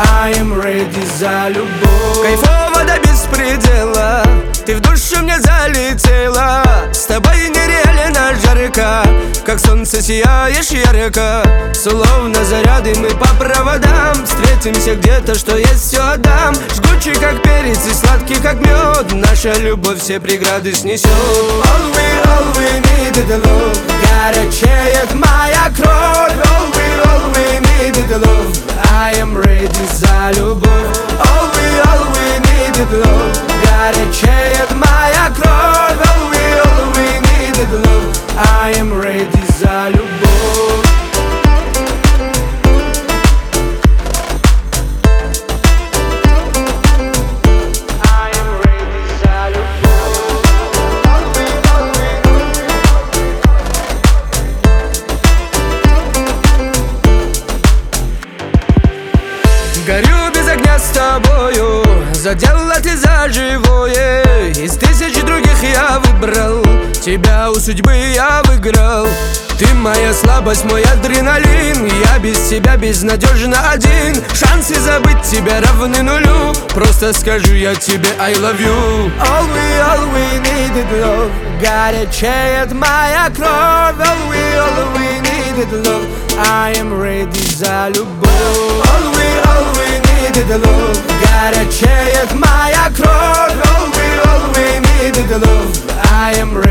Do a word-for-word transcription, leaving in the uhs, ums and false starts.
I am ready за любовь. Кайфово до беспредела, ты в душу мне залетела. С тобой нереально жарко, как солнце сияешь ярко. Словно заряды мы по проводам, встретимся где-то, что есть все отдам. Жгучий как перец и сладкий как мед, наша любовь все преграды снесет. All we, all we need is the love. Горячеет моя кровь. All we, all we need is the love. I am ready за любовь. All we, all we need is the love. Горячеет моя кровь. All we, all we need is the love. I am ready за любовь. Горю без огня с тобою, задела ты за живое. Из тысячи других я выбрал тебя, у судьбы я выиграл. Ты моя слабость, мой адреналин. Я без тебя безнадежно один. Шансы забыть тебя равны нулю. Просто скажу я тебе I love you. All we, all we need is love. Горячеет моя кровь. All we, all we need is love. I am ready за любовь. All we, all we need is love. Горячеет моя кровь. All we, all we need is love. I am ready.